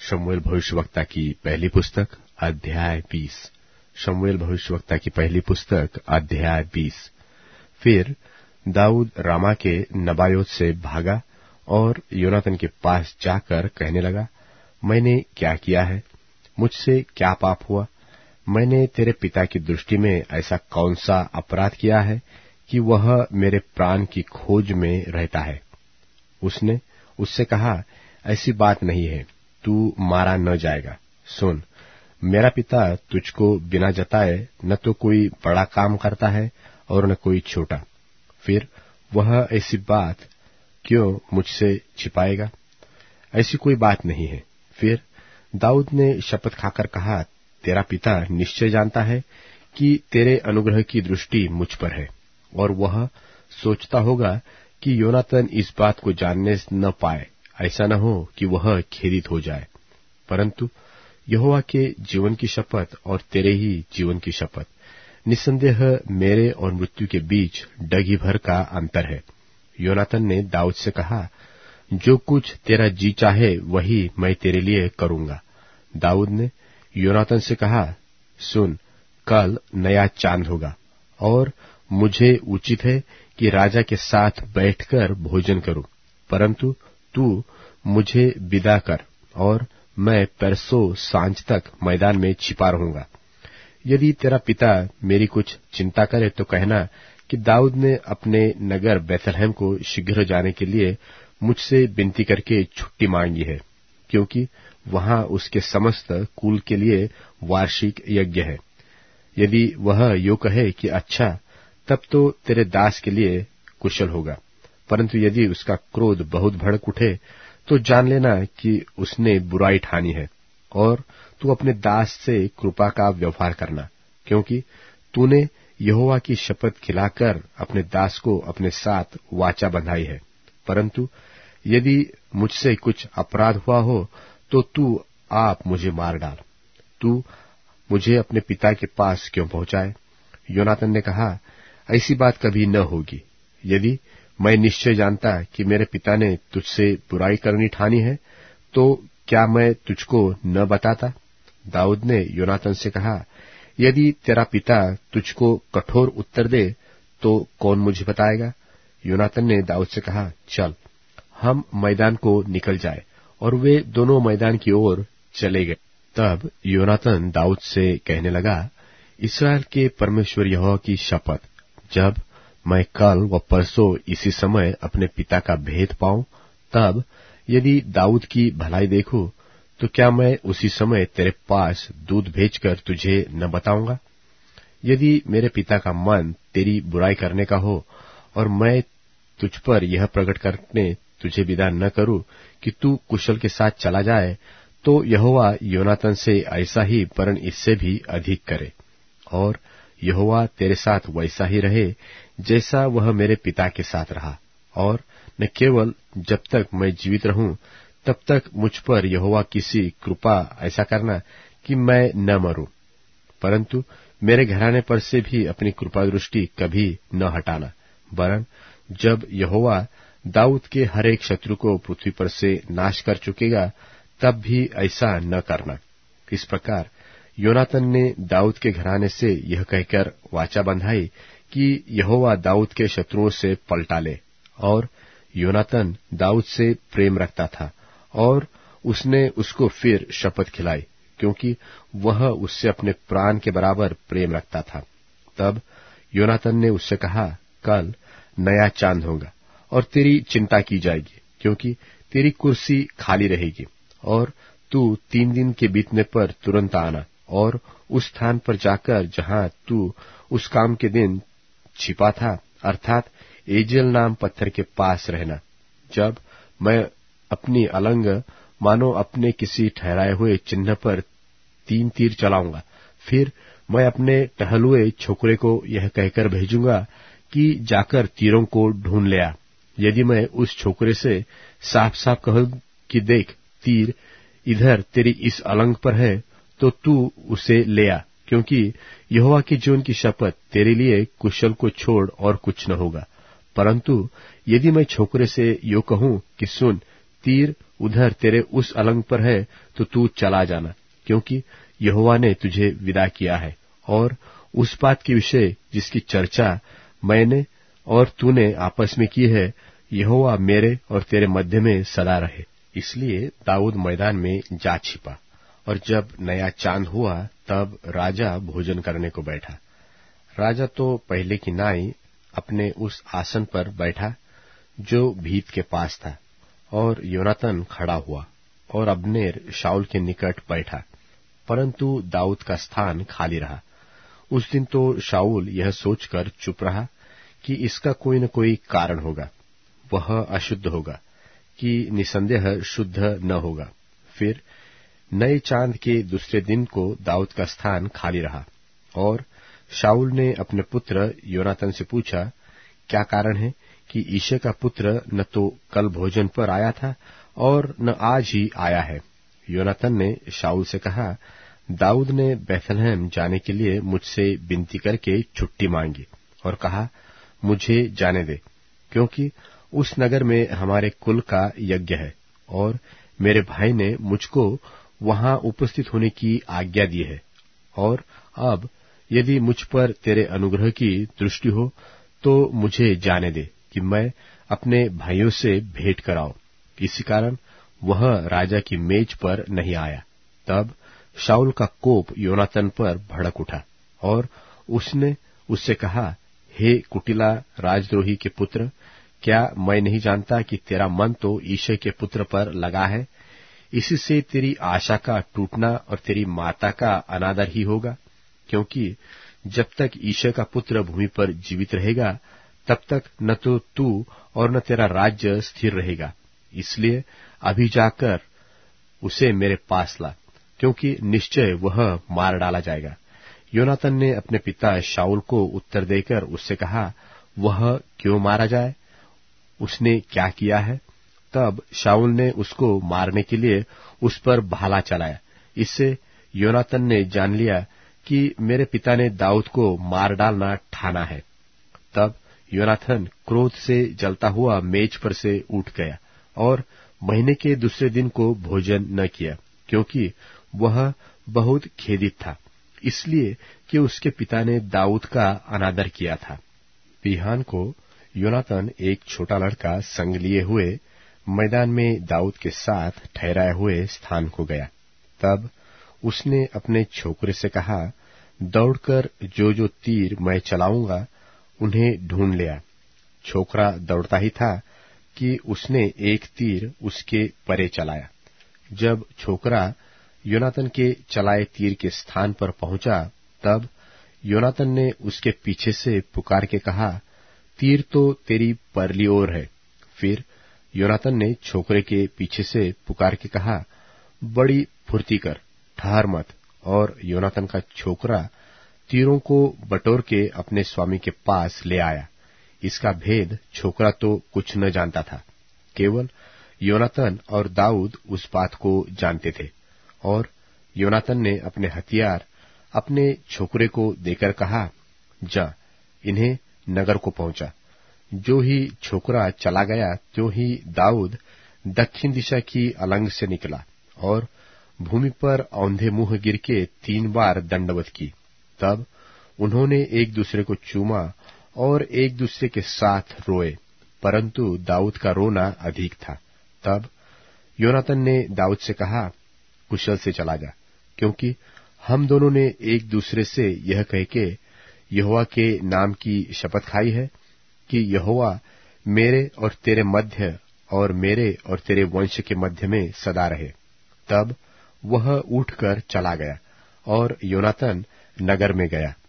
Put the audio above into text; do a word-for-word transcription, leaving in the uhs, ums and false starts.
शमूएल भविष्यवक्ता की पहली पुस्तक अध्याय बीस। शमूएल भविष्यवक्ता की पहली पुस्तक अध्याय बीस। फिर दाऊद रामा के नबायोत से भागा और योनातन के पास जाकर कहने लगा, मैंने क्या किया है? मुझसे क्या पाप हुआ? मैंने तेरे पिता की दृष्टि में ऐसा कौन सा अपराध किया है कि वह मेरे प्राण की खोज में रहता है? उसने उससे कहा, ऐसी बात नहीं है, तू मारा न जाएगा। सुन, मेरा पिता तुझको बिना जताए न तो कोई बड़ा काम करता है और न कोई छोटा। फिर वह ऐसी बात क्यों मुझसे छिपाएगा? ऐसी कोई बात नहीं है। फिर दाऊद ने शपथ खाकर कहा, तेरा पिता निश्चय जानता है कि तेरे अनुग्रह की दृष्टि मुझ पर है, और वह सोचता होगा कि योनातन इस बात को जानने न पाए, ऐसा न हो कि वह खेदित हो जाए। परंतु यहोवा के जीवन की शपथ और तेरे ही जीवन की शपथ, निसंदेह मेरे और मृत्यु के बीच डगी भर का अंतर है। योनातन ने दाऊद से कहा, जो कुछ तेरा जी चाहे वही मैं तेरे लिए करूंगा। दाऊद ने योनातन से कहा, सुन, कल नया चांद होगा और मुझे उचित है कि राजा के साथ बैठकर भोजन करूं, परंतु तू मुझे विदा कर और मैं परसों सांझ तक मैदान में छिपा रहूंगा। यदि तेरा पिता मेरी कुछ चिंता करे तो कहना कि दाऊद ने अपने नगर बैतलहम को शीघ्र जाने के लिए मुझसे विनती करके छुट्टी मांगी है, क्योंकि वहां उसके समस्त कुल के लिए वार्षिक यज्ञ है। यदि वह यो कहे कि अच्छा, तब तो तेरे दास के लिए कुशल होगा, परंतु यदि उसका क्रोध बहुत भड़क उठे तो जान लेना कि उसने बुराई ठानी है, और तू अपने दास से कृपा का व्यवहार करना, क्योंकि तूने यहोवा की शपथ खिलाकर अपने दास को अपने साथ वाचा बंधाई है। परंतु यदि मुझसे कुछ अपराध हुआ हो तो तू आप मुझे मार डाल। तू मुझे अपने पिता के पास क्यों पहुंचाए? योनातन ने कहा, ऐसी बात कभी न होगी। यदि मैं निश्चय जानता कि मेरे पिता ने तुझसे बुराई करनी ठानी है, तो क्या मैं तुझको न बताता? दाऊद ने योनातन से कहा, यदि तेरा पिता तुझको कठोर उत्तर दे तो कौन मुझे बताएगा? योनातन ने दाऊद से कहा, चल, हम मैदान को निकल जाए, और वे दोनों मैदान की ओर चले गए। तब योनातन दाऊद से कहने लगा, इस्राएल के परमेश्वर यहोवा की शपथ, जब मैं कल व परसों इसी समय अपने पिता का भेद पाऊं, तब यदि दाऊद की भलाई देखूं, तो क्या मैं उसी समय तेरे पास दूध भेजकर तुझे न बताऊंगा? यदि मेरे पिता का मन तेरी बुराई करने का हो और मैं तुझ पर यह प्रकट करने तुझे विदा न करूं कि तू कुशल के साथ चला जाए, तो यहोवा योनातन से ऐसा ही वरन इससे भी अधिक करे, और यहोवा तेरे साथ वैसा ही रहे जैसा वह मेरे पिता के साथ रहा। और न केवल जब तक मैं जीवित रहूं तब तक मुझ पर यहोवा किसी कृपा ऐसा करना कि मैं न मरूं, परंतु मेरे घराने पर से भी अपनी कृपा दृष्टि कभी न हटाना, वरन जब यहोवा दाऊद के हर एक शत्रु को पृथ्वी पर से नाश कर चुकेगा, तब भी ऐसा न करना। इस प्रकार योनातन ने दाऊद के घराने से यह कहकर वाचा बंधाई कि यहोवा दाऊद के शत्रुओं से पलटा ले। और योनातन दाऊद से प्रेम रखता था, और उसने उसको फिर शपथ खिलाई, क्योंकि वह उससे अपने प्राण के बराबर प्रेम रखता था। तब योनातन ने उससे कहा, कल नया चांद होगा और तेरी चिंता की जाएगी, क्योंकि तेरी कुर्सी खाली रहेगी, और तू तीन दिन के बीतने पर तुरंत आना और उस स्थान पर जाकर जहां तू उस काम के दिन छिपा था, अर्थात एजेल नाम पत्थर के पास रहना। जब मैं अपनी अलंग मानो अपने किसी ठहराए हुए चिन्ह पर तीन तीर चलाऊंगा, फिर मैं अपने टहलुए छोकरे को यह कहकर भेजूंगा कि जाकर तीरों को ढूंढ ले आ। यदि मैं उस छोकरे से साफ साफ कहूं कि देख, तीर इधर तेरी इस अलंग पर है, तो तू उसे ले आ, क्योंकि यहोवा के जीवन की शपथ, तेरे लिए कुशल को छोड़ और कुछ न होगा। परंतु यदि मैं छोकरे से यो कहूं कि सुन, तीर उधर तेरे उस अलंग पर है तो तू चला जाना, क्योंकि यहोवा ने तुझे विदा किया है, और उस बात के विषय जिसकी चर्चा मैंने और तूने आपस में की है, यहोवा मेरे और तेरे मध्य में सदा रहे। इसलिए दाऊद मैदान में जा छिपा, और जब नया चांद हुआ तब राजा भोजन करने को बैठा। राजा तो पहले की नाई अपने उस आसन पर बैठा जो भीत के पास था, और योनातन खड़ा हुआ, और अब्नेर शाऊल के निकट बैठा, परंतु दाऊद का स्थान खाली रहा। उस दिन तो शाऊल यह सोचकर चुप रहा कि इसका कोई न कोई कारण होगा, वह अशुद्ध होगा कि निसंदेह शुद्ध न होगा। फिर नए चांद के दूसरे दिन को दाऊद का स्थान खाली रहा, और शाऊल ने अपने पुत्र योनातन से पूछा, क्या कारण है कि ईशे का पुत्र न तो कल भोजन पर आया था और न आज ही आया है? योनातन ने शाऊल से कहा, दाऊद ने बैथलहम जाने के लिए मुझसे विनती करके छुट्टी मांगी और कहा, मुझे जाने दे, क्योंकि उस नगर में हमारे कुल का यज्ञ है, और मेरे भाई ने मुझको वहां उपस्थित होने की आज्ञा दी है। और अब यदि मुझ पर तेरे अनुग्रह की दृष्टि हो तो मुझे जाने दे कि मैं अपने भाइयों से भेंट कराऊं। इसी कारण वह राजा की मेज पर नहीं आया। तब शाऊल का कोप योनातन पर भड़क उठा, और उसने उससे कहा, हे कुटिला राजद्रोही के पुत्र, क्या मैं नहीं जानता कि तेरा मन तो ईशे के पुत्र पर लगा है? इसी से तेरी आशा का टूटना और तेरी माता का अनादर ही होगा, क्योंकि जब तक ईशे का पुत्र भूमि पर जीवित रहेगा तब तक न तो तू और न तेरा राज्य स्थिर रहेगा। इसलिए अभी जाकर उसे मेरे पास ला, क्योंकि निश्चय वह मार डाला जाएगा। योनातन ने अपने पिता शाऊल को उत्तर देकर उससे कहा, वह क्यों मारा जाए? उसने क्या किया है? तब शाऊल ने उसको मारने के लिए उस पर भाला चलाया। इससे योनातन ने जान लिया कि मेरे पिता ने दाऊद को मार डालना ठाना है। तब योनाथन क्रोध से जलता हुआ मेज पर से उठ गया और महीने के दूसरे दिन को भोजन न किया, क्योंकि वह बहुत खेदित था, इसलिए कि उसके पिता ने दाऊद का अनादर किया था। बिहान को योनातन एक छोटा लड़का संग लिए हुए मैदान में दाऊद के साथ ठहराए हुए स्थान को गया। तब उसने अपने छोकरे से कहा, दौड़कर जो जो तीर मैं चलाऊंगा उन्हें ढूंढ लिया। छोकरा दौड़ता ही था कि उसने एक तीर उसके परे चलाया। जब छोकरा योनातन के चलाए तीर के स्थान पर पहुंचा, तब योनातन ने उसके पीछे से पुकार के कहा, तीर तो तेरी परली ओर है। फिर योनातन ने छोकरे के पीछे से पुकार के कहा, बड़ी फुर्ती कर, ठहर मत। और योनातन का छोकरा तीरों को बटोर के अपने स्वामी के पास ले आया। इसका भेद छोकरा तो कुछ न जानता था, केवल योनातन और दाऊद उस बात को जानते थे। और योनातन ने अपने हथियार अपने छोकरे को देकर कहा, जा, इन्हें नगर को पहुंचा। जो ही छोकरा चला गया, त्यों ही दाऊद दक्षिण दिशा की अलंग से निकला और भूमि पर औंधे मुंह गिर के तीन बार दंडवत की। तब उन्होंने एक दूसरे को चूमा और एक दूसरे के साथ रोए, परंतु दाऊद का रोना अधिक था। तब योनातन ने दाऊद से कहा, कुशल से चला जा, क्योंकि हम दोनों ने एक दूसरे से यह कह के यहोवा के नाम की शपथ खाई है कि यहोवा मेरे और तेरे मध्य और मेरे और तेरे वंश के मध्य में सदा रहे। तब वह उठकर चला गया और योनातन नगर में गया।